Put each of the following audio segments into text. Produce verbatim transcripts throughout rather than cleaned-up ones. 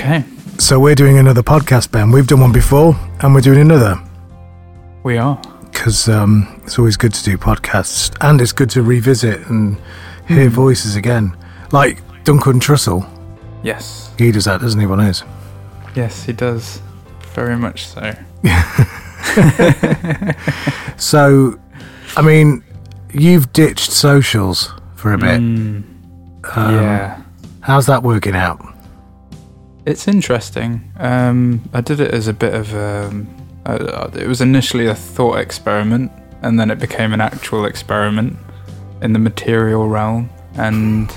Okay. So we're doing another podcast, Ben. We've done one before, and we're doing another. We are. Because um, it's always good to do podcasts, and it's good to revisit and hear mm. voices again. Like Duncan Trussell. Yes. He does that, doesn't he, on his? Yes, he does. Very much so. So, I mean, you've ditched socials for a bit. Mm. Um, yeah. How's that working out? It's interesting. Um, I did it as a bit of a... Uh, it was initially a thought experiment, and then it became an actual experiment in the material realm. And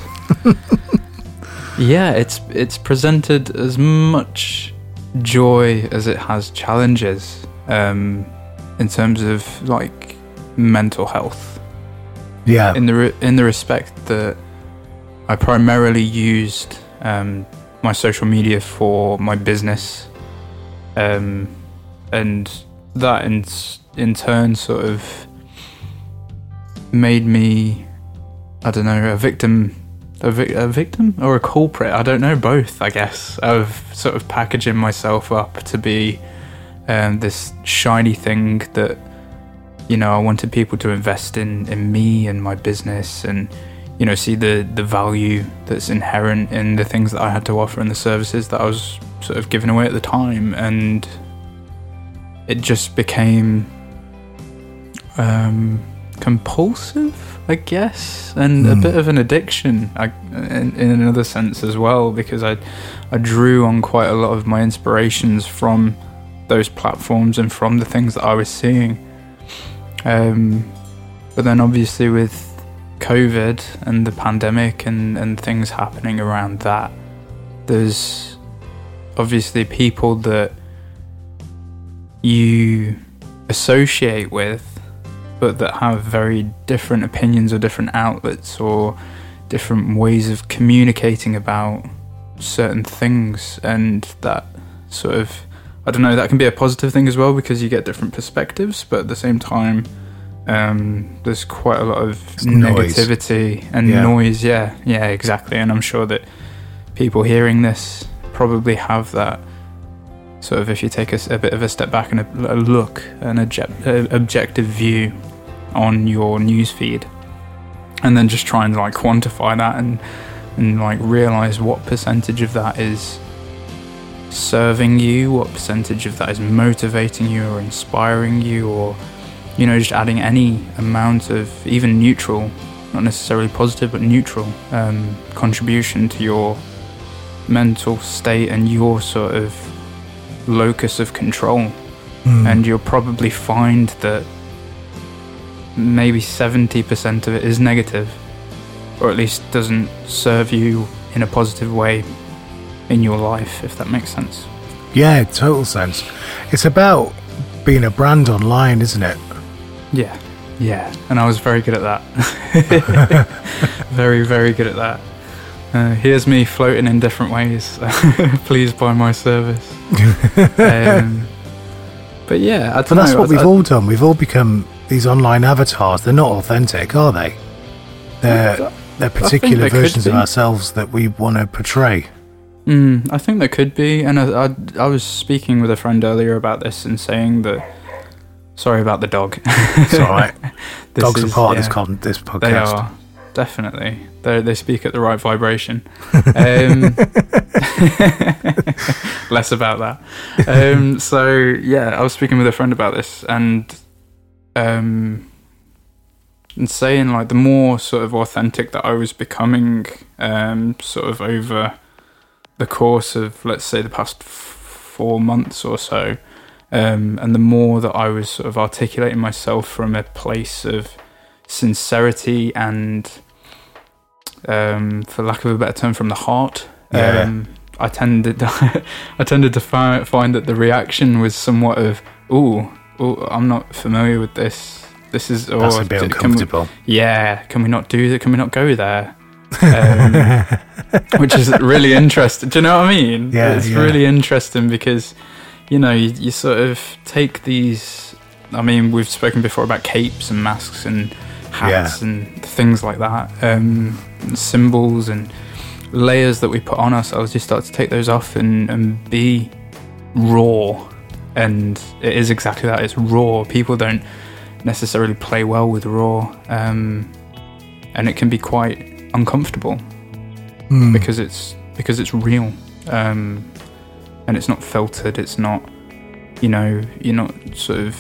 yeah, it's it's presented as much joy as it has challenges um, in terms of like mental health. Yeah. In the re- in the respect that I primarily used um, my social media for my business. Um, And that in in turn sort of made me, I don't know, a victim, a, vi- a victim or a culprit. I don't know, both, I guess, of sort of packaging myself up to be um, this shiny thing that, you know, I wanted people to invest in, in me and my business and, you know, see the, the value that's inherent in the things that I had to offer and the services that I was sort of giving away at the time. And it just became um, compulsive, I guess, and mm. a bit of an addiction I, in, in another sense as well, because I, I drew on quite a lot of my inspirations from those platforms and from the things that I was seeing. Um, but then obviously with COVID and the pandemic and, and things happening around that, there's obviously people that you associate with, but that have very different opinions or different outlets or different ways of communicating about certain things, and that sort of, I don't know, that can be a positive thing as well because you get different perspectives, but at the same time um, there's quite a lot of it's negativity noise. and yeah. noise yeah yeah exactly. And I'm sure that people hearing this probably have that sort of, if you take a, a bit of a step back and a, a look, an object, a, objective view on your newsfeed, and then just try and like quantify that and and like realize what percentage of that is serving you, what percentage of that is motivating you or inspiring you, or, you know, just adding any amount of even neutral, not necessarily positive, but neutral um, contribution to your mental state and your sort of locus of control. mm. And you'll probably find that maybe seventy percent of it is negative, or at least doesn't serve you in a positive way in your life, if that makes sense. Yeah, total sense. It's about being a brand online, isn't it? Yeah, yeah, and I was very good at that. very, very good at that. Uh, here's me floating in different ways. Please buy my service. um, but yeah, I don't but that's know. what I, we've I, all done. We've all become these online avatars. They're not authentic, are they? They're they're particular versions of ourselves that we want to portray. Mm, I think there could be, and I, I I was speaking with a friend earlier about this and saying that. Sorry about the dog. It's all right. Dogs is, are part yeah, of this, con- this podcast. They are. Definitely. They they speak at the right vibration. Um, less about that. Um, so, yeah, I was speaking with a friend about this and, um, and saying, like, the more sort of authentic that I was becoming um, sort of over the course of, let's say, the past f- four months or so, um, and the more that I was sort of articulating myself from a place of sincerity and, um, for lack of a better term, from the heart. Yeah. Um, I tended, I tended to fi- find that the reaction was somewhat of, "Ooh, ooh, I'm not familiar with this. This is oh, that's a bit uncomfortable." We, yeah, can we not do that? Can we not go there? Um, which is really interesting. Do you know what I mean? Yeah, it's yeah. really interesting because, you know, you, you sort of take these. I mean, we've spoken before about capes and masks and hats yeah. and things like that, um, and symbols and layers that we put on ourselves, you start to take those off and, and be raw. And it is exactly that, it's raw. People don't necessarily play well with raw, um, and it can be quite uncomfortable mm. because it's because it's real, um, and it's not filtered. It's not, you know, you're not sort of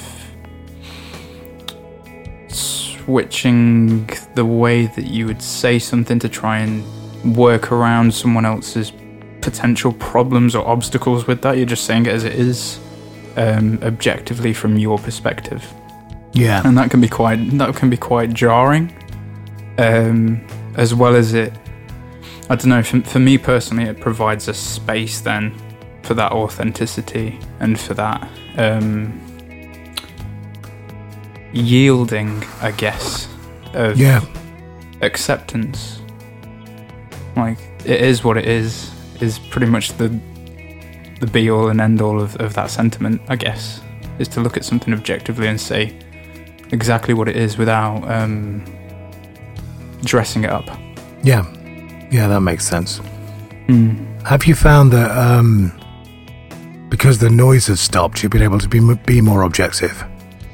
switching the way that you would say something to try and work around someone else's potential problems or obstacles with that. You're just saying it as it is, um, objectively from your perspective. Yeah, and that can be quite that can be quite jarring, um, as well as it. I don't know. For, for me personally, it provides a space then for that authenticity and for that um, yielding, I guess, of yeah. acceptance. Like, it is what it is. Is pretty much the the be all and end all of, of that sentiment, I guess, is to look at something objectively and say exactly what it is without um, dressing it up. Yeah, yeah, that makes sense. Mm. Have you found that um, because the noise has stopped, you've been able to be be more objective?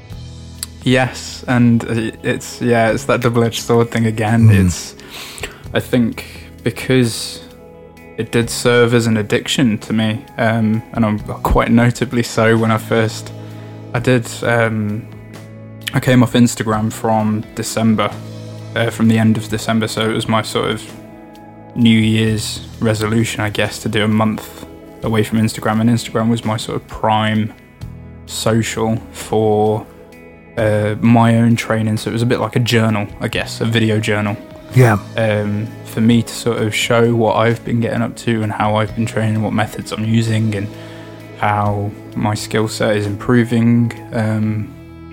Yes, and it's yeah, it's that double-edged sword thing again. Mm. It's, I think, because it did serve as an addiction to me, um, and I'm quite notably so. When I first, I did. Um, I came off Instagram from December, uh, from the end of December, so it was my sort of New Year's resolution, I guess, to do a month away from Instagram, and Instagram was my sort of prime social for uh, my own training, so it was a bit like a journal, I guess, a video journal. Yeah. Um, for me to sort of show what I've been getting up to and how I've been training, what methods I'm using, and how my skill set is improving, um,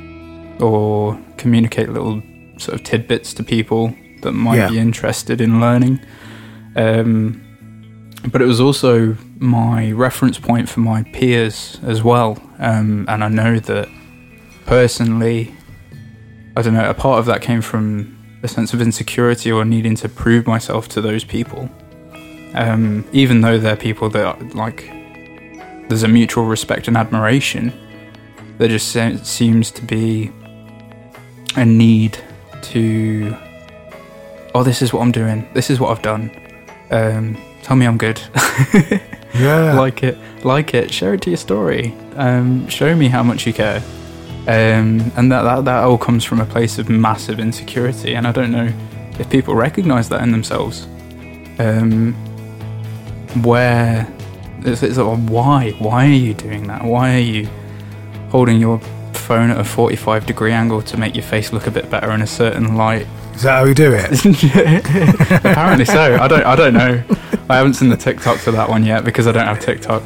or communicate little sort of tidbits to people that might yeah. be interested in learning. Um, but it was also my reference point for my peers as well. Um, and I know that personally, I don't know, a part of that came from a sense of insecurity or needing to prove myself to those people. Um, even though they're people that are, like, there's a mutual respect and admiration, there just se- seems to be a need to, oh, this is what I'm doing, this is what I've done, um, tell me I'm good. Yeah. Like it, like it, share it to your story, um, show me how much you care. Um, and that, that that all comes from a place of massive insecurity, and I don't know if people recognise that in themselves. Um, where it's, it's like, why? Why are you doing that? Why are you holding your phone at a forty-five degree angle to make your face look a bit better in a certain light? Is that how you do it? Apparently so. I don't. I don't know. I haven't seen the TikTok for that one yet because I don't have TikTok.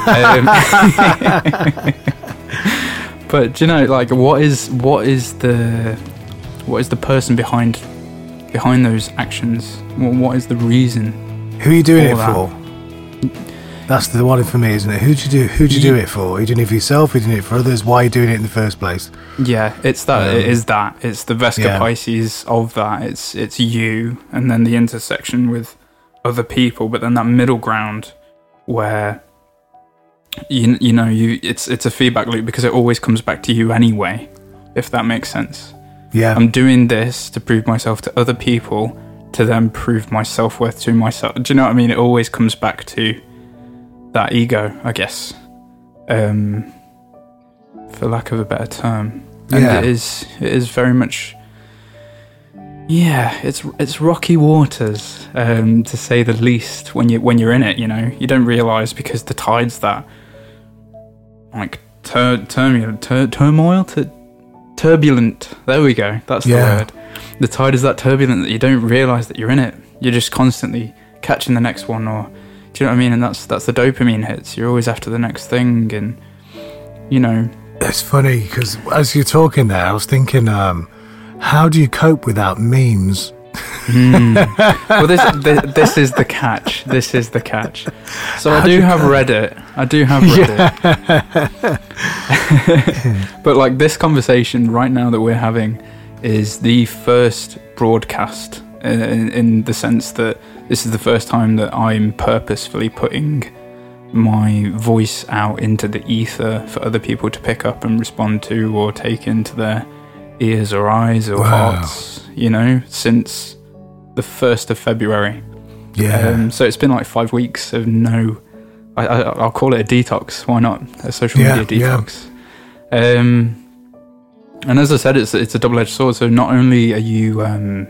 Um, but do you know, like, what is what is the what is the person behind behind those actions? What, what is the reason? Who are you doing it that? for? That's the one for me, isn't it? Who'd you do? Who'd you do it for? Are you doing it for yourself? Are you doing it for others? Why are you doing it in the first place? Yeah, it's that. Um, it is that. It's the Vesca yeah. Pisces of that. It's it's you, and then the intersection with other people, but then that middle ground where you you know you it's it's a feedback loop because it always comes back to you anyway, if that makes sense. Yeah, I'm doing this to prove myself to other people, to then prove my self-worth to myself. Do you know what I mean? It always comes back to that ego, I guess, um, for lack of a better term. And yeah. it is it is very much, yeah, it's it's rocky waters, um, to say the least. When you when you're in it, you know, you don't realise because the tide's that like tur- turbulent, tur- turmoil, tur- turbulent. There we go. That's yeah. the word. The tide is that turbulent that you don't realise that you're in it. You're just constantly catching the next one, or do you know what I mean? And that's that's the dopamine hits. You're always after the next thing, and you know. It's funny because as you're talking there, I was thinking, um, how do you cope without memes? mm. Well, this, this this is the catch. This is the catch. So how I do, do have cope? Reddit. I do have Reddit. Yeah. But like this conversation right now that we're having is the first broadcast in, in, in the sense that this is the first time that I'm purposefully putting my voice out into the ether for other people to pick up and respond to or take into their ears or eyes or wow. hearts, you know, since the first of February. Yeah. Um, so it's been like five weeks of no, I, I, I'll call it a detox. Why not? A social yeah, media detox. Yeah. Um, and as I said, it's it's a double-edged sword. So not only are you um,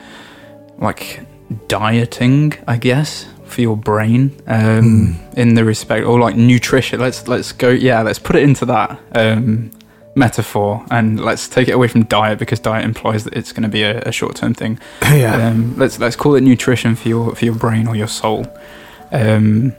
like dieting, I guess, for your brain um, mm. in the respect, or like nutrition. Let's let's go. Yeah, let's put it into that um, metaphor, and let's take it away from diet, because diet implies that it's going to be a, a short-term thing. Yeah. Um, let's let's call it nutrition for your for your brain or your soul. Um,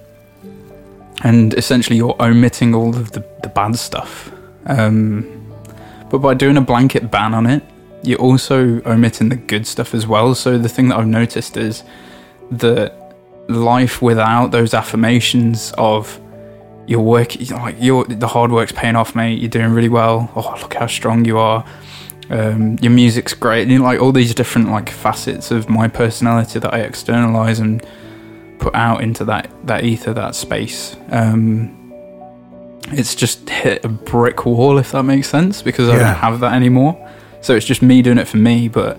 and essentially, you're omitting all of the, the bad stuff. Um, but by doing a blanket ban on it, you're also omitting the good stuff as well. So the thing that I've noticed is that life without those affirmations of your work, like your the hard work's paying off, mate, you're doing really well, oh look how strong you are, um, your music's great, and you know, like all these different like facets of my personality that I externalize and put out into that that ether, that space. Um, it's just hit a brick wall, if that makes sense, because I yeah. don't have that anymore. So it's just me doing it for me, but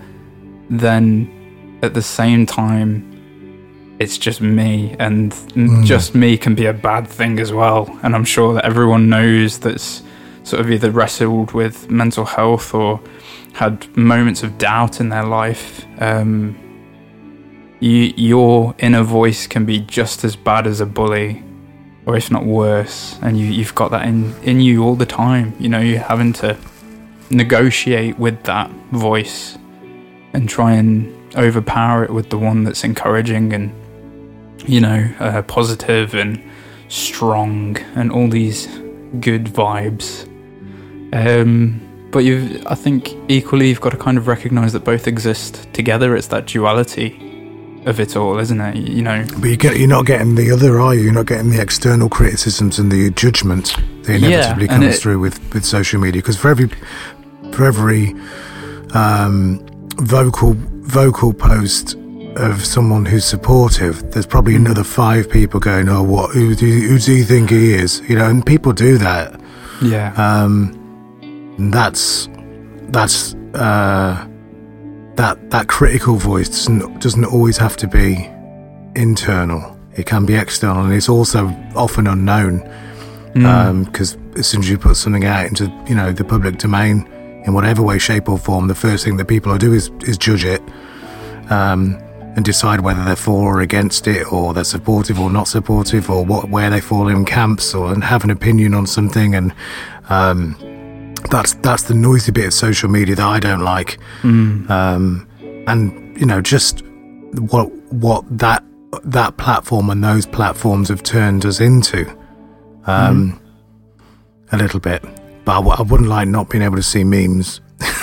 then at the same time, it's just me, and mm. just me can be a bad thing as well. And I'm sure that everyone knows that's sort of either wrestled with mental health or had moments of doubt in their life. Um, you, your inner voice can be just as bad as a bully, or if not worse. And you, you've got that in, in you all the time. You know, you're having to negotiate with that voice and try and overpower it with the one that's encouraging and, you know, uh, positive and strong and all these good vibes. Um, but you've, I think equally you've got to kind of recognise that both exist together. It's that duality of it all, isn't it? You know. But you get, you're not getting the other, are you? You're not getting the external criticisms and the judgment that inevitably yeah, comes it, through with, with social media. Because for every for every um, vocal vocal post of someone who's supportive, there's probably another five people going, "Oh, what? Who do you, who do you think he is?" You know, and people do that. Yeah. Um, that's that's uh, that that critical voice doesn't doesn't always have to be internal. It can be external, and it's also often unknown because mm. um, as soon as you put something out into, you know, the public domain in whatever way, shape, or form, the first thing that people will do is is judge it. Um, and decide whether they're for or against it, or they're supportive or not supportive, or what where they fall in camps, or and have an opinion on something. And um, that's that's the noisy bit of social media that I don't like. Mm. Um, and you know, just what what that that platform and those platforms have turned us into um, mm. a little bit. But I, w- I wouldn't like not being able to see memes.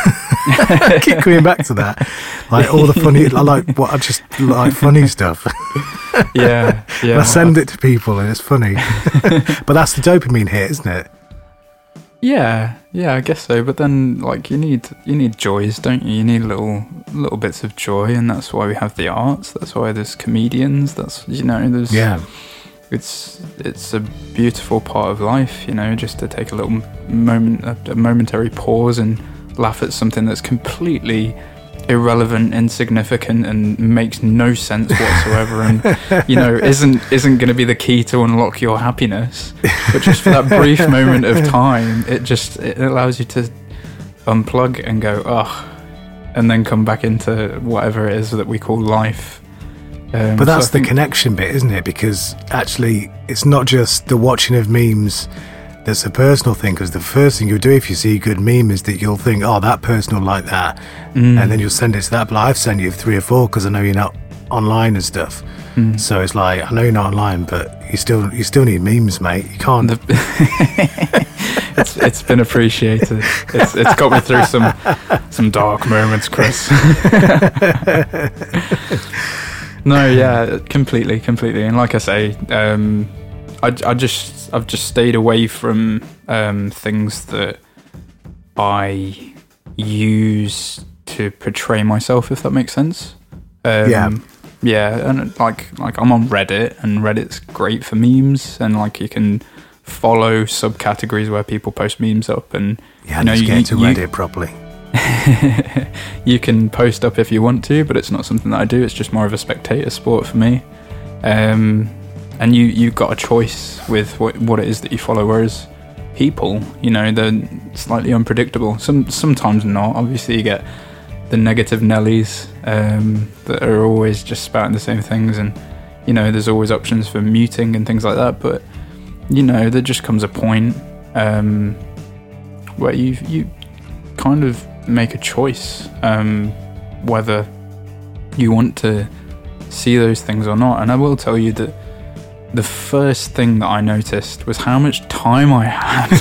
I keep coming back to that, like all the funny. I like what I just like funny stuff. yeah, yeah. I send it to people and it's funny, but that's the dopamine hit, isn't it? Yeah, yeah, I guess so. But then, like, you need you need joys, don't you? You need little little bits of joy, and that's why we have the arts. That's why there's comedians. That's, you know, there's yeah. It's it's a beautiful part of life, you know, just to take a little moment, a, a momentary pause and laugh at something that's completely irrelevant, insignificant, and makes no sense whatsoever, and, you know, isn't isn't going to be the key to unlock your happiness. But just for that brief moment of time, it just it allows you to unplug and go, oh, and then come back into whatever it is that we call life. Um, but that's so the think, connection bit, isn't it? Because actually, it's not just the watching of memes that's a personal thing. Because the first thing you'll do if you see a good meme is that you'll think, "Oh, that person will like that," mm. and then you'll send it to that. But I've sent you three or four because I know you're not online and stuff. Mm. So it's like, I know you're not online, but you still you still need memes, mate. You can't. The, it's it's been appreciated. It's it's got me through some some dark moments, Chris. No, yeah, completely, completely. And like I say, um, I, I just, I've just stayed away from um, things that I use to portray myself, if that makes sense. Um, yeah. Yeah, and like like I'm on Reddit, and Reddit's great for memes, and like you can follow subcategories where people post memes up, and Yeah, you know just you, get into you, Reddit properly. you can post up if you want to, but it's not something that I do. It's just more of a spectator sport for me. Um, and you you've got a choice with what what it is that you follow, whereas people, you know, they're slightly unpredictable. Some sometimes not. Obviously, you get the negative Nellies um, that are always just spouting the same things, and you know, there's always options for muting and things like that. But you know, there just comes a point um, where you you kind of make a choice um, whether you want to see those things or not. And I will tell you that the first thing that I noticed was how much time I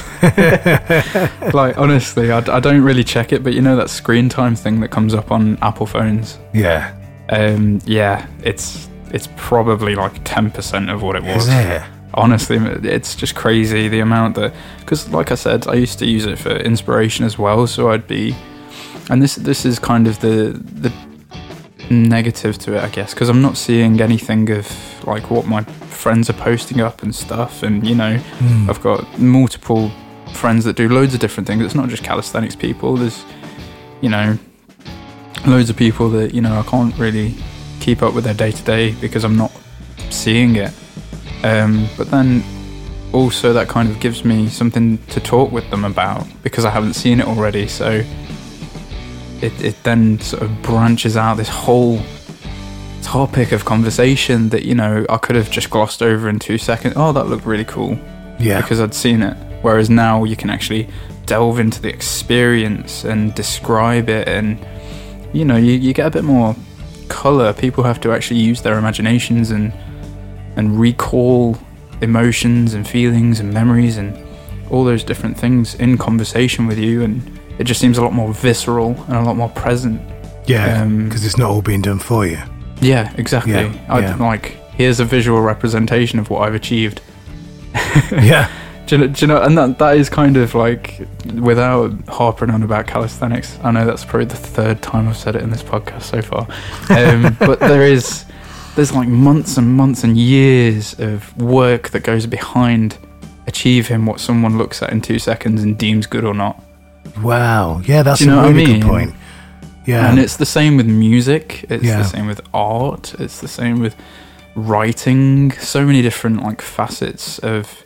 had. Like, honestly, I, I don't really check it, but you know that screen time thing that comes up on Apple phones? Yeah. Um, yeah, it's it's probably like ten percent of what it was. Is it? Honestly, it's just crazy the amount that... Because, like I said, I used to use it for inspiration as well, so I'd be... And this this is kind of the the negative to it, I guess, because I'm not seeing anything of like what my friends are posting up and stuff, and you know, mm. I've got multiple friends that do loads of different things. It's not just calisthenics people. There's, you know, loads of people that, you know, I can't really keep up with their day to day because I'm not seeing it. Um, but then also that kind of gives me something to talk with them about because I haven't seen it already. So it, it then sort of branches out this whole topic of conversation that, you know, I could have just glossed over in two seconds. Oh, that looked really cool. Yeah. Because I'd seen it. Whereas now you can actually delve into the experience and describe it, and, you know, you, you get a bit more colour. People have to actually use their imaginations and and recall emotions and feelings and memories and all those different things in conversation with you, and it just seems a lot more visceral and a lot more present. Yeah, because um, it's not all being done for you. Yeah, exactly. Yeah, I'd, yeah. Like, here's a visual representation of what I've achieved. Yeah. Do you know, do you know, and that that is kind of like, without harping on about calisthenics, I know that's probably the third time I've said it in this podcast so far, um, but there is, there's like months and months and years of work that goes behind achieving what someone looks at in two seconds and deems good or not. Wow, yeah, that's do you know a really what I mean? good point. Yeah, and it's the same with music. It's yeah. the same with art. It's the same with writing. So many different like facets of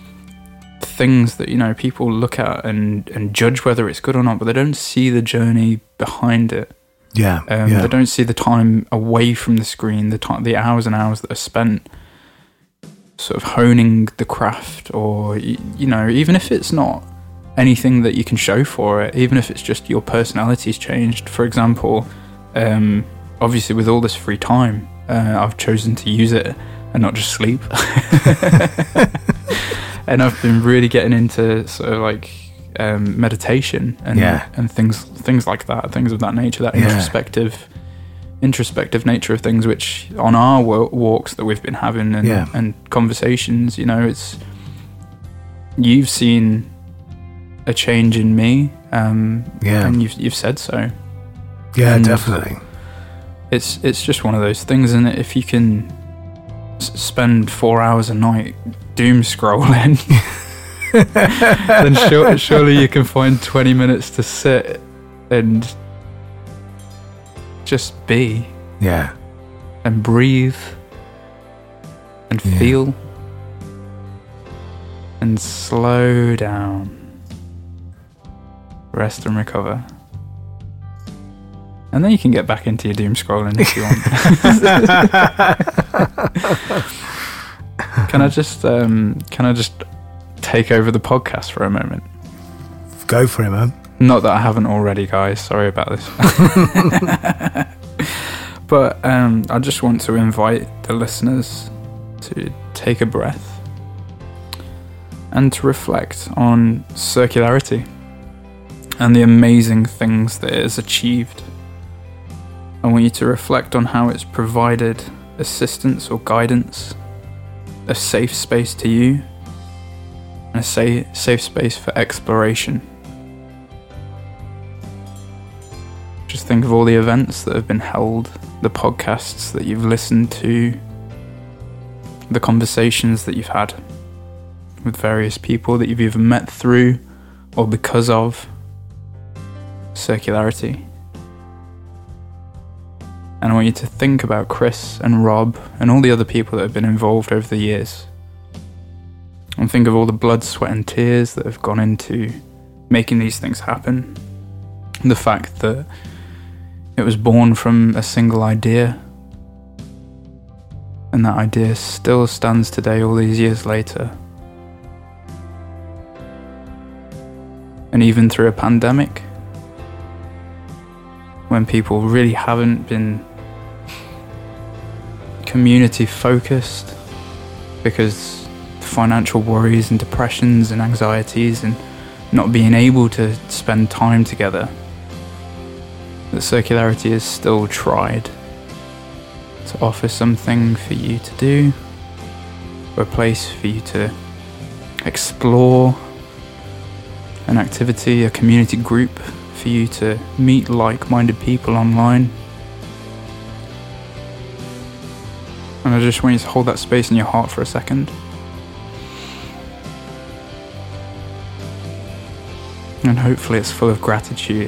things that, you know, people look at and, and judge whether it's good or not, but they don't see the journey behind it. Yeah, um, yeah. They don't see the time away from the screen, the time, the hours and hours that are spent sort of honing the craft, or, you know, even if it's not anything that you can show for it, even if it's just your personality's changed. For example, um, obviously with all this free time, uh, I've chosen to use it and not just sleep. And I've been really getting into sort of like um, meditation and yeah. and things things like that, things of that nature, that yeah. introspective introspective nature of things, which on our walks that we've been having and, yeah. and conversations, you know, it's, you've seen a change in me, um, yeah. and you've you've said so. Yeah, and definitely. It's it's just one of those things, isn't it? If you can s- spend four hours a night doom scrolling, then sure, surely you can find twenty minutes to sit and just be, yeah, and breathe, and yeah. feel, and slow down. Rest and recover. And then you can get back into your doom scrolling if you want. Can I just um, can I just take over the podcast for a moment? Go for it, man. Not that I haven't already, guys. Sorry about this. But um, I just want to invite the listeners to take a breath and to reflect on circularity and the amazing things that it has achieved. I want you to reflect on how it's provided assistance or guidance, a safe space to you, and a sa- safe space for exploration. Just think of all the events that have been held, the podcasts that you've listened to, the conversations that you've had with various people that you've either met through or because of Circularity. And I want you to think about Chris and Rob and all the other people that have been involved over the years. And think of all the blood, sweat and tears that have gone into making these things happen. And the fact that it was born from a single idea, and that idea still stands today all these years later. And even through a pandemic, when people really haven't been community focused because financial worries and depressions and anxieties and not being able to spend time together, that Circularity has still tried to offer something for you to do, or a place for you to explore, an activity, a community group for you to meet like-minded people online. And I just want you to hold that space in your heart for a second. And hopefully it's full of gratitude.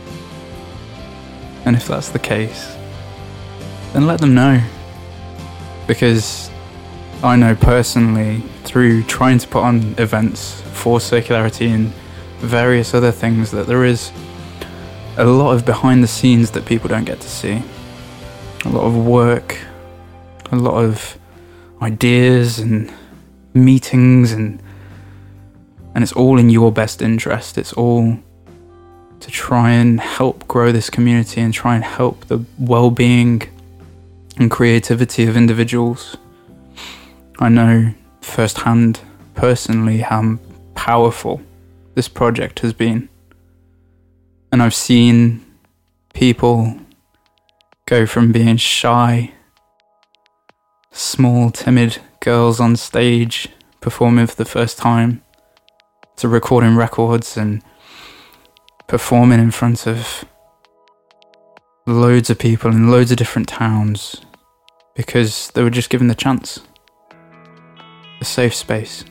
And if that's the case, then let them know. Because I know personally, through trying to put on events for Circularity and various other things, that there is a lot of behind the scenes that people don't get to see. A lot of work, a lot of ideas and meetings, and and it's all in your best interest. It's all to try and help grow this community and try and help the well-being and creativity of individuals. I know firsthand, personally, how powerful this project has been. And I've seen people go from being shy, small, timid girls on stage performing for the first time, to recording records and performing in front of loads of people in loads of different towns because they were just given the chance. A safe space.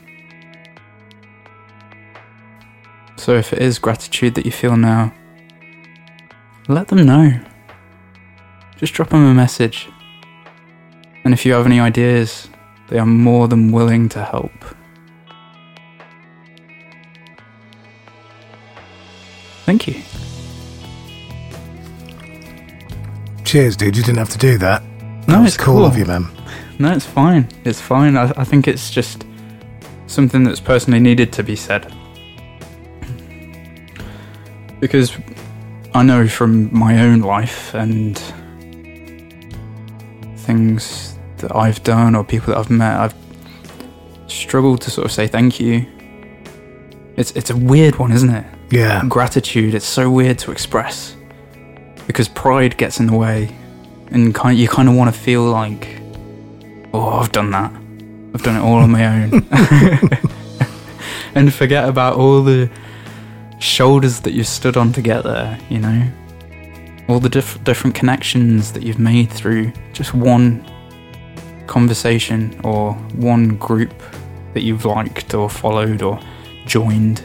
So if it is gratitude that you feel now, let them know. Just drop them a message. And if you have any ideas, they are more than willing to help. Thank you. Cheers, dude. You didn't have to do that. No, that was it's cool, cool of you, man. No, it's fine. It's fine. I, I think it's just something that's personally needed to be said. Because I know from my own life and things that I've done or people that I've met, I've struggled to sort of say thank you. It's it's a weird one, isn't it? Yeah. Gratitude, it's so weird to express because pride gets in the way, and kind you kind of want to feel like, oh, I've done that. I've done it all on my own. And forget about all the shoulders that you've stood on together, you know? All the diff- different connections that you've made through just one conversation or one group that you've liked or followed or joined.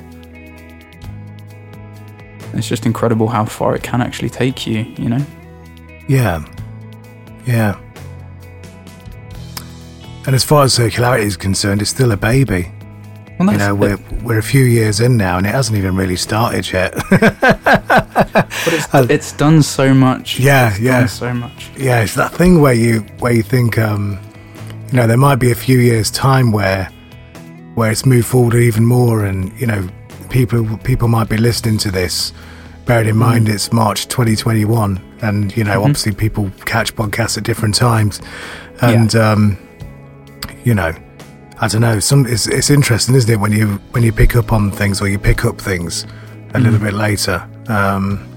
It's just incredible how far it can actually take you, you know? Yeah. Yeah. And as far as Circularity is concerned, it's still a baby. Well, you know, we're we're a few years in now, and it hasn't even really started yet. But it's, it's done so much. Yeah, it's yeah, done so much. Yeah, it's that thing where you where you think, um, you know, there might be a few years' time where where it's moved forward even more, and you know, people people might be listening to this, bearing in mind it's March twenty twenty-one, and you know, mm-hmm. obviously people catch podcasts at different times, and yeah. um, you know. I don't know. Some it's, it's interesting, isn't it, when you when you pick up on things or you pick up things a mm. little bit later. Um,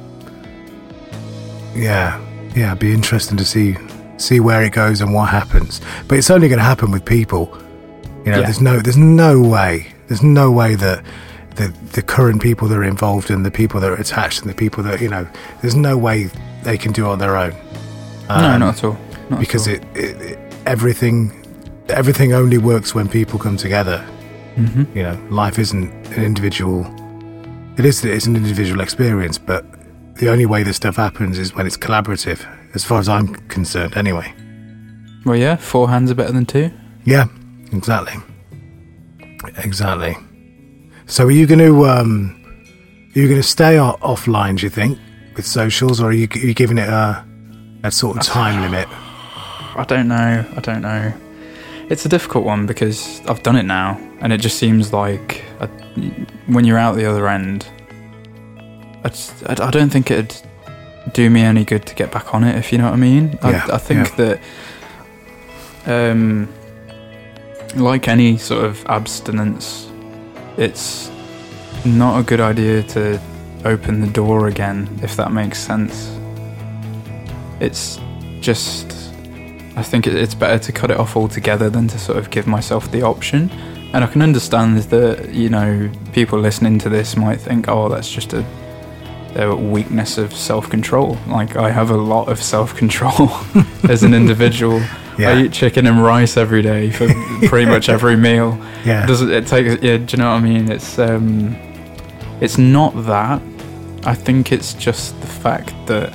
yeah, yeah. It'd be interesting to see see where it goes and what happens. But it's only going to happen with people. You know, yeah. there's no there's no way there's no way that the the current people that are involved and the people that are attached and the people that, you know, there's no way they can do it on their own. Um, no, not at all. Not because at all. It, it, it everything everything only works when people come together. Mm-hmm. You know, life isn't an individual. It is it's an individual experience, but the only way this stuff happens is when it's collaborative, as far as I'm concerned, anyway. Well, yeah, four hands are better than two. Yeah, exactly. Exactly. So are you going to um, are you going to stay o- offline, do you think, with socials, or are you, are you giving it a, a sort of time limit? I don't know. I don't know. It's a difficult one because I've done it now, and it just seems like I, when you're out the other end, I, just, I, I don't think it'd do me any good to get back on it, if you know what I mean. I, yeah, I think yeah. that, um, like any sort of abstinence, it's not a good idea to open the door again, if that makes sense. It's just... I think it's better to cut it off altogether than to sort of give myself the option. And I can understand that, you know, people listening to this might think, oh, that's just a, a weakness of self-control. Like, I have a lot of self-control as an individual. Yeah. I eat chicken and rice every day for pretty much every meal. Yeah. Does it, it takes, yeah, do you know what I mean? It's, um, it's not that. I think it's just the fact that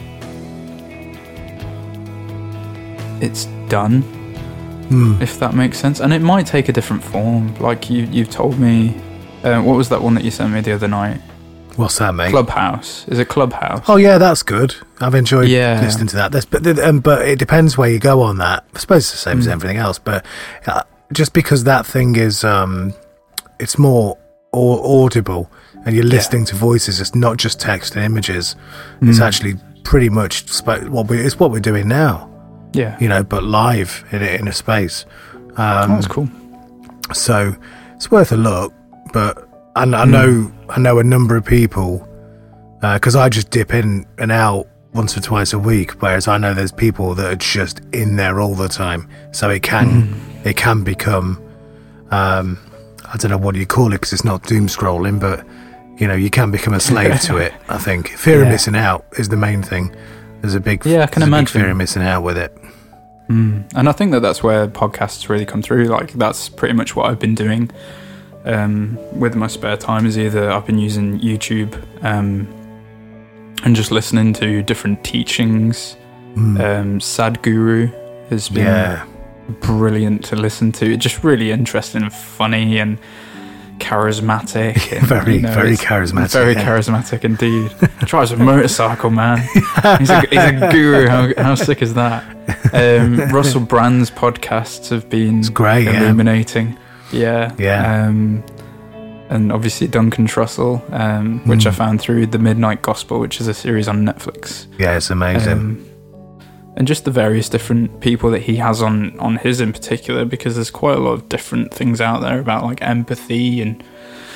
it's done, mm. if that makes sense, and it might take a different form. Like you, you've told me, uh, what was that one that you sent me the other night? What's that, mate? Clubhouse. Is it Clubhouse? Oh yeah, that's good. I've enjoyed yeah. listening to that. There's, but um, but it depends where you go on that. I suppose it's the same mm. as everything else. But uh, just because that thing is, um, it's more au- audible, and you're listening yeah. to voices. It's not just text and images. Mm. It's actually pretty much sp- what we. It's what we're doing now. Yeah, you know, but live in a, in a space. Um, oh, that's cool. So it's worth a look. But I, I mm. know I know a number of people because uh, I just dip in and out once or twice a week. Whereas I know there's people that are just in there all the time. So it can mm. it can become um, I don't know what you call it because it's not doom scrolling, but you know you can become a slave to it. I think fear yeah. of missing out is the main thing. There's a big, yeah, I can imagine. Big fear of missing out with it. Mm. And I think that that's where podcasts really come through. Like, that's pretty much what I've been doing um, with my spare time. Is either I've been using YouTube um, and just listening to different teachings. Mm. Um, Sadhguru has been yeah. brilliant to listen to. It's just really interesting and funny and charismatic. And, very, you know, very charismatic. Very yeah. charismatic indeed. Drives a motorcycle, man. He's a, he's a guru. How, how sick is that? Um, Russell Brand's podcasts have been it's great, illuminating. Yeah. Yeah. Um, and obviously Duncan Trussell, um, which mm. I found through The Midnight Gospel, which is a series on Netflix. Yeah, it's amazing. Um, and just the various different people that he has on, on his in particular, because there's quite a lot of different things out there about like empathy and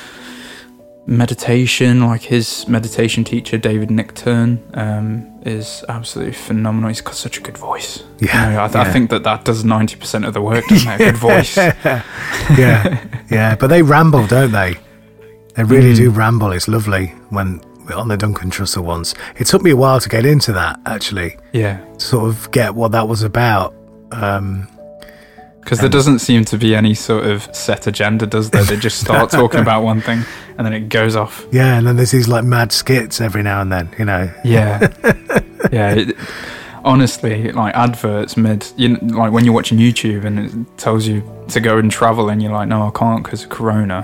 meditation. Like his meditation teacher, David Nickturn, um, is absolutely phenomenal. He's got such a good voice. Yeah, you know, I, th- yeah. I think that that does ninety percent of the work, doesn't it? A good voice. yeah, yeah. But they ramble, don't they? They really mm. do ramble. It's lovely when on the Duncan Trussell ones. It took me a while to get into that, actually. Yeah. To sort of get what that was about. Um, Because there doesn't seem to be any sort of set agenda, does there? They just start talking about one thing and then it goes off. Yeah, and then there's these like mad skits every now and then, you know. Yeah. yeah. It, honestly, like adverts mid, you know, like when you're watching YouTube and it tells you to go and travel and you're like, no, I can't because of Corona.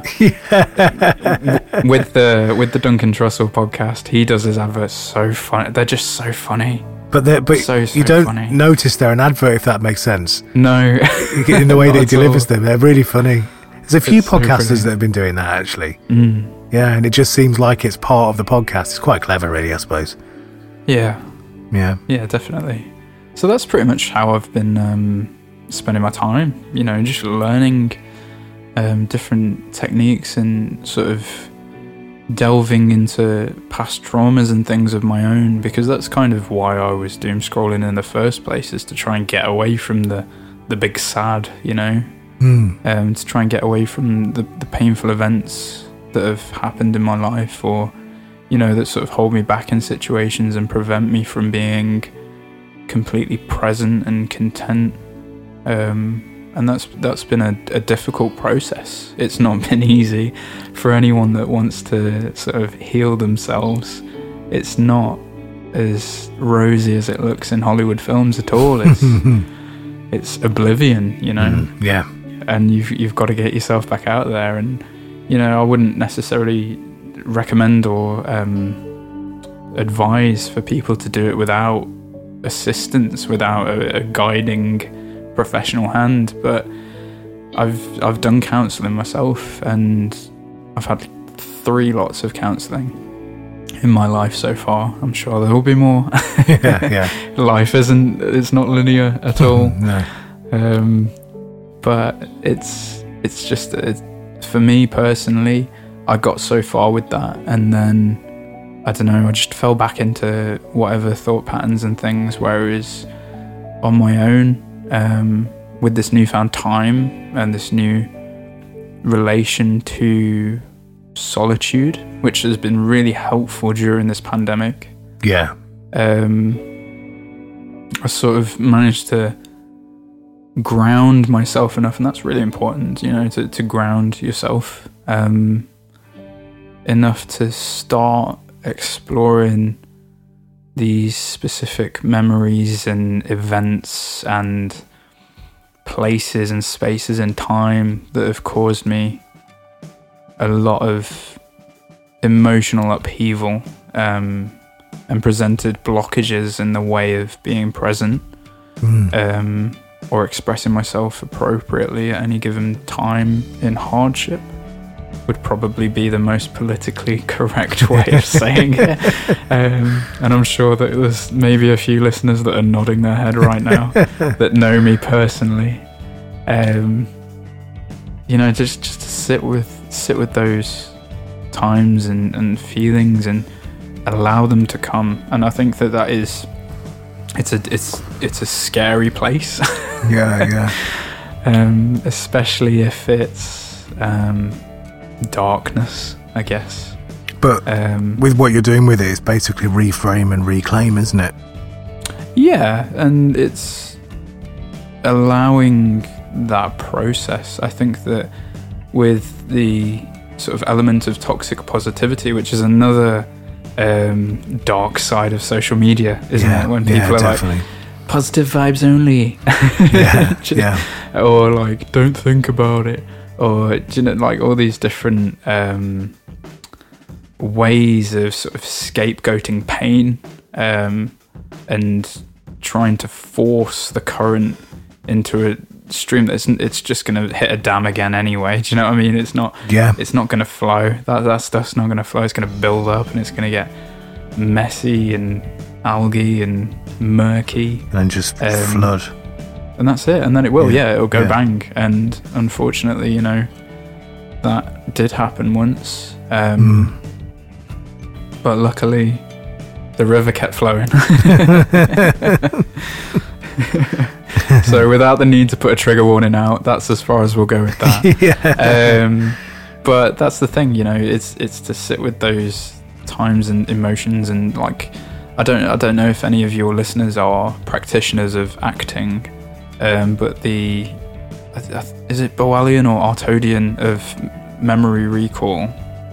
Yeah. with the with the Duncan Trussell podcast, he does his adverts so funny. They're just so funny. But but so, so you don't funny. notice they're an advert, if that makes sense. No. In the way they delivers them, they're really funny. There's a few it's podcasters so that have been doing that, actually. Mm. Yeah, and it just seems like it's part of the podcast. It's quite clever, really, I suppose. Yeah. Yeah. Yeah, definitely. So that's pretty much how I've been um, spending my time, you know, just learning um, different techniques and sort of delving into past traumas and things of my own, because that's kind of why I was doom scrolling in the first place, is to try and get away from the, the big sad, you know, mm. um, to try and get away from the, the painful events that have happened in my life, or, you know, that sort of hold me back in situations and prevent me from being completely present and content. Um, and that's that's been a, a difficult process. It's not been easy for anyone that wants to sort of heal themselves. It's not as rosy as it looks in Hollywood films at all. It's it's oblivion, you know. Mm, yeah. And you've you've got to get yourself back out there. And, you know, I wouldn't necessarily recommend or um, advise for people to do it without assistance, without a, a guiding professional hand. But I've I've done counselling myself, and I've had three lots of counselling in my life so far. I'm sure there will be more. yeah, yeah. Life isn't, it's not linear at all. No. Um, but it's it's just, it, for me personally, I got so far with that, and then, I don't know, I just fell back into whatever thought patterns and things, whereas on my own, um, with this newfound time and this new relation to solitude, which has been really helpful during this pandemic. Yeah. Um, I sort of managed to ground myself enough, and that's really important, you know, to, to ground yourself um, enough to start exploring these specific memories and events and places and spaces and time that have caused me a lot of emotional upheaval um, and presented blockages in the way of being present Mm. um, or expressing myself appropriately at any given time in hardship would probably be the most politically correct way of saying it. Um, and I'm sure that there's maybe a few listeners that are nodding their head right now that know me personally. Um, you know, just, just to sit with sit with those times and, and feelings and allow them to come. And I think that that is, it's a it's it's a scary place. Yeah, yeah. um, especially if it's um, darkness, I guess. But Um, with what you're doing with it, it's basically reframe and reclaim, isn't it? yeah, and it's allowing that process. I think that with the sort of element of toxic positivity, which is another um, dark side of social media, isn't yeah, it? When yeah, people are definitely. like, positive vibes only. yeah, yeah. Or like, don't think about it. Or, you know, like all these different um, ways of sort of scapegoating pain um, and trying to force the current into a stream that isn't, it's just going to hit a dam again anyway. Do you know what I mean? It's not, Yeah. it's not going to flow. That, that stuff's not going to flow. It's going to build up and it's going to get messy and algae and murky. And just Um, flood. And that's it. And then it will, Yeah. yeah, it'll go Yeah. bang. And unfortunately, you know, that did happen once. Um, Mm. But luckily, the river kept flowing. So without the need to put a trigger warning out, that's as far as we'll go with that. yeah. Um, but that's the thing, you know, it's it's to sit with those times and emotions, and like, I don't I don't know if any of your listeners are practitioners of acting, um, but the is it Boalian or Artodian of memory recall,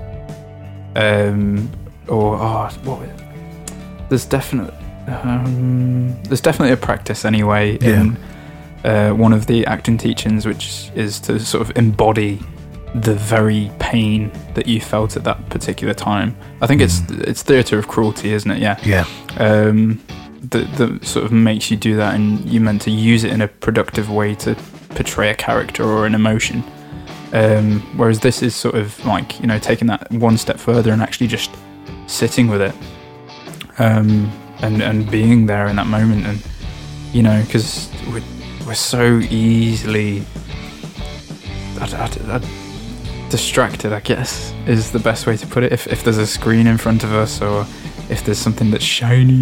um, or oh, what? There's definitely um, there's definitely a practice anyway in uh, one of the acting teachings, which is to sort of embody the very pain that you felt at that particular time. I think it's it's theatre of cruelty, isn't it? Yeah. Yeah. Um, that that sort of makes you do that, and you're meant to use it in a productive way to portray a character or an emotion. Um, whereas this is sort of like, you know, taking that one step further and actually just sitting with it, um, and and being there in that moment, and you know, because we're we're so easily I, I, I, distracted, I guess, is the best way to put it. If if there's a screen in front of us, or if there's something that's shiny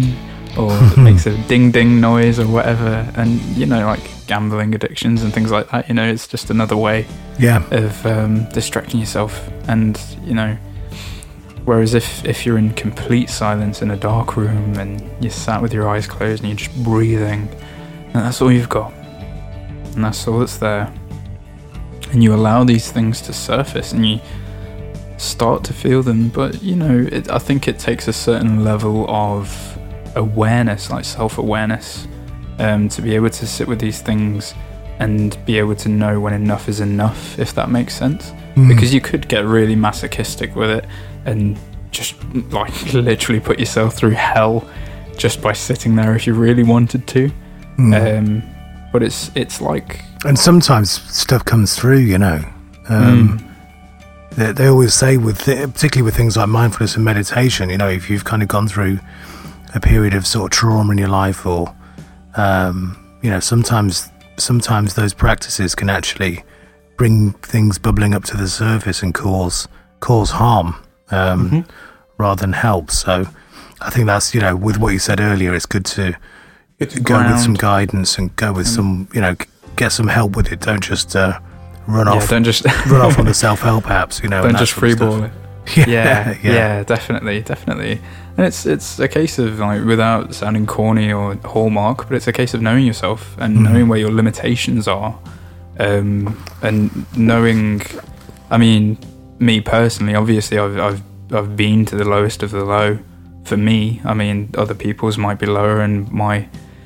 or that makes a ding ding noise or whatever. And you know, like gambling addictions and things like that, you know, it's just another way yeah. of um, distracting yourself. And you know, whereas if if you're in complete silence in a dark room and you're sat with your eyes closed and you're just breathing, and that's all you've got, and that's all that's there, and you allow these things to surface and you start to feel them. But you know, it, I think it takes a certain level of awareness, like self-awareness, um, to be able to sit with these things and be able to know when enough is enough, if that makes sense. Mm. Because you could get really masochistic with it and just like literally put yourself through hell just by sitting there if you really wanted to. Mm. Um, but it's it's like, and sometimes stuff comes through, you know. Um, mm. they, they always say, with th- particularly with things like mindfulness and meditation, you know, if you've kind of gone through a period of sort of trauma in your life, or um, you know, sometimes sometimes those practices can actually bring things bubbling up to the surface and cause cause harm um, mm-hmm. rather than help. So I think that's, you know, with what you said earlier, it's good to it's go ground. with some guidance and go with mm. some, you know, get some help with it. Don't just uh, run yeah, off. Don't just run off on the self-help apps. You know, don't just freeball it. Yeah, yeah, yeah, yeah, definitely, definitely. And it's it's a case of, like, without sounding corny or hallmark, but it's a case of knowing yourself and mm. knowing where your limitations are, um, and knowing. I mean, me personally, obviously, I've I've I've been to the lowest of the low. For me, I mean, other people's might be lower, and my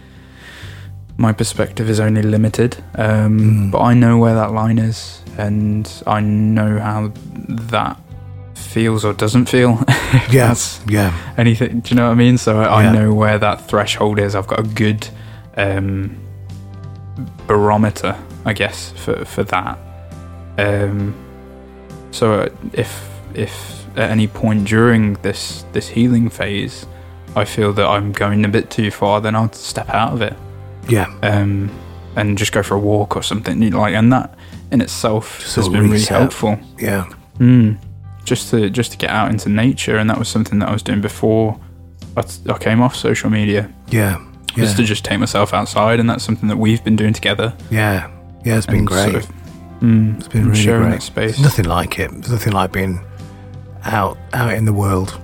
my perspective is only limited. Um, mm. But I know where that line is, and I know how that feels or doesn't feel. Yes, yeah. Anything, do you know what I mean? So I, yeah. I know where that threshold is. I've got a good um, barometer, I guess, for for that. Um, so if if at any point during this this healing phase, I feel that I'm going a bit too far, then I'll step out of it. Yeah. Um, and just go for a walk or something, you know, like, and that in itself just has been reset. Really helpful. Yeah. Mm. Just to just to get out into nature, and that was something that I was doing before I, t- I came off social media. Yeah. yeah. Just to just take myself outside, and that's something that we've been doing together. Yeah. Yeah, it's been and great. Sort of, mm, it's been really sharing great. That space. There's nothing like it. There's nothing like being out out in the world.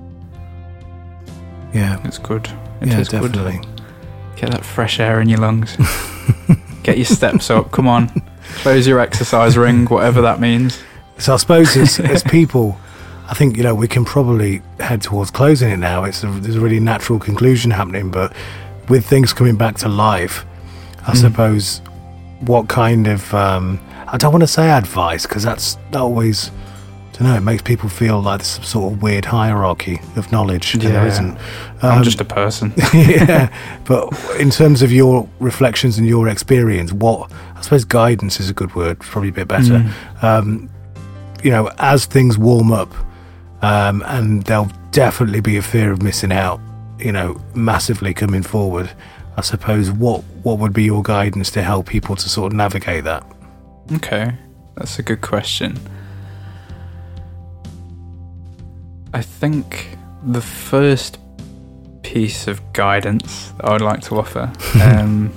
Yeah. It's good. It yeah, is definitely. Good. Get that fresh air in your lungs. Get your steps up. Come on. Close your exercise ring, whatever that means. So I suppose as, as people, I think, you know, we can probably head towards closing it now. It's a, there's a really natural conclusion happening, but with things coming back to life, I mm. suppose what kind of, um, I don't want to say advice, because that's always, I don't know, it makes people feel like there's some sort of weird hierarchy of knowledge. Yeah. And there isn't. I'm Um, just a person. Yeah, but in terms of your reflections and your experience, what, I suppose guidance is a good word, probably a bit better. Mm. Um, you know, as things warm up, um, and there'll definitely be a fear of missing out, you know, massively coming forward, I suppose, what, what would be your guidance to help people to sort of navigate that? Okay, that's a good question. I think the first piece of guidance that I would like to offer, um,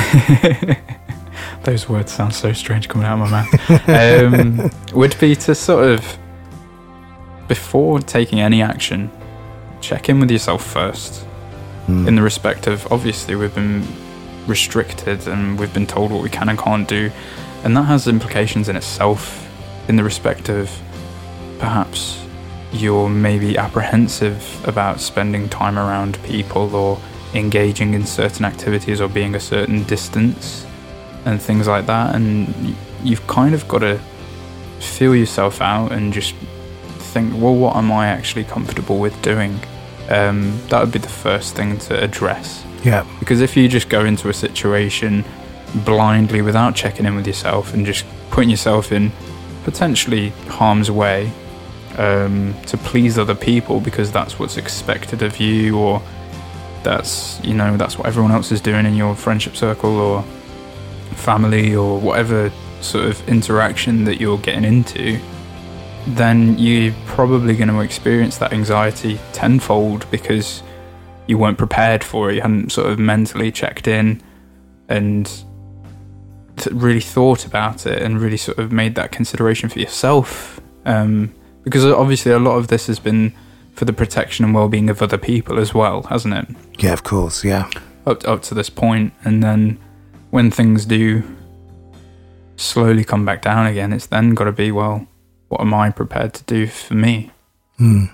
those words sound so strange coming out of my mouth, um, would be to sort of, before taking any action, check in with yourself first. Mm. In the respect of, obviously we've been restricted and we've been told what we can and can't do, and that has implications in itself, in the respect of perhaps you're maybe apprehensive about spending time around people or engaging in certain activities or being a certain distance and things like that, and you've kind of got to feel yourself out and just think, well, what am I actually comfortable with doing? Um, that would be the first thing to address. Yeah. Because if you just go into a situation blindly without checking in with yourself and just putting yourself in potentially harm's way, Um, to please other people because that's what's expected of you, or that's, you know, that's what everyone else is doing in your friendship circle or family or whatever sort of interaction that you're getting into, then you're probably going to experience that anxiety tenfold, because you weren't prepared for it. You hadn't sort of mentally checked in and th- really thought about it and really sort of made that consideration for yourself. Um, because obviously a lot of this has been for the protection and well-being of other people as well, hasn't it? Yeah, of course, yeah. Up, up to this point, and then when things do slowly come back down again, it's then got to be, well, what am I prepared to do for me? Mm.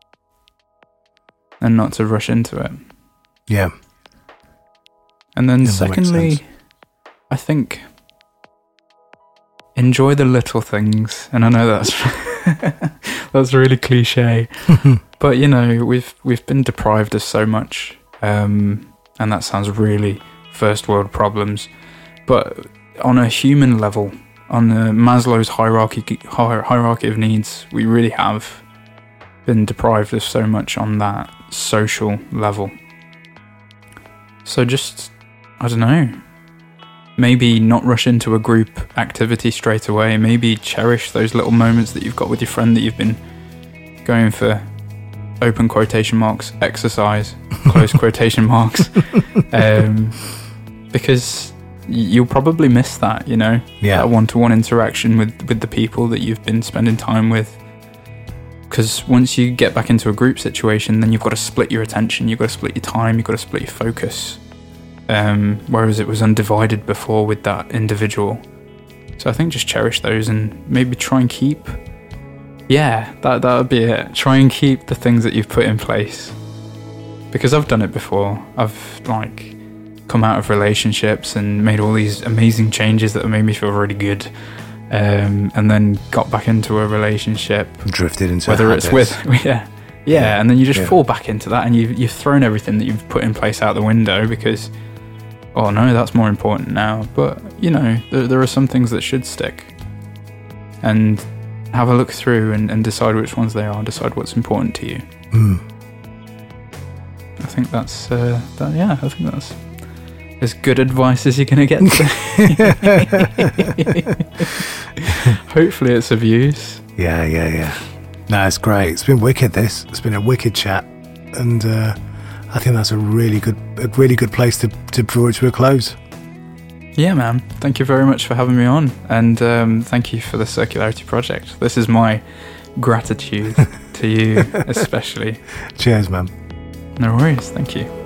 And not to rush into it. Yeah. And then Yeah, that makes secondly, sense. I think enjoy the little things. And I know that's that's really cliche, but you know, we've we've been deprived of so much, um, and that sounds really first world problems. But on a human level, on the Maslow's hierarchy hier- hierarchy of needs, we really have been deprived of so much on that social level. So just, I don't know, maybe not rush into a group activity straight away. Maybe cherish those little moments that you've got with your friend that you've been going for, open quotation marks, exercise, close quotation marks, um, because you'll probably miss that, you know, Yeah. that one-to-one interaction with, with the people that you've been spending time with. Because once you get back into a group situation, then you've got to split your attention, you've got to split your time, you've got to split your focus. Um, whereas it was undivided before with that individual. So I think just cherish those and maybe try and keep, yeah, that that would be it. Try and keep the things that you've put in place. Because I've done it before. I've like come out of relationships and made all these amazing changes that have made me feel really good. Um, and then got back into a relationship, Drifted into whether habits. it's with yeah, yeah, Yeah, and then you just yeah. fall back into that, and you've you've thrown everything that you've put in place out the window because, oh no, that's more important now. But you know, there, there are some things that should stick, and have a look through and, and decide which ones they are. Decide what's important to you. Mm. I think that's uh, that. Yeah, I think that's as good advice as you're gonna get. Hopefully, it's of use. Yeah, yeah, yeah. No, it's great. It's been wicked, this. It's been a wicked chat. And uh, I think that's a really good a really good place to, to draw it to a close. Yeah, man. Thank you very much for having me on, and um, thank you for the Circularity Project. This is my gratitude to you, especially. Cheers, man. No worries. Thank you.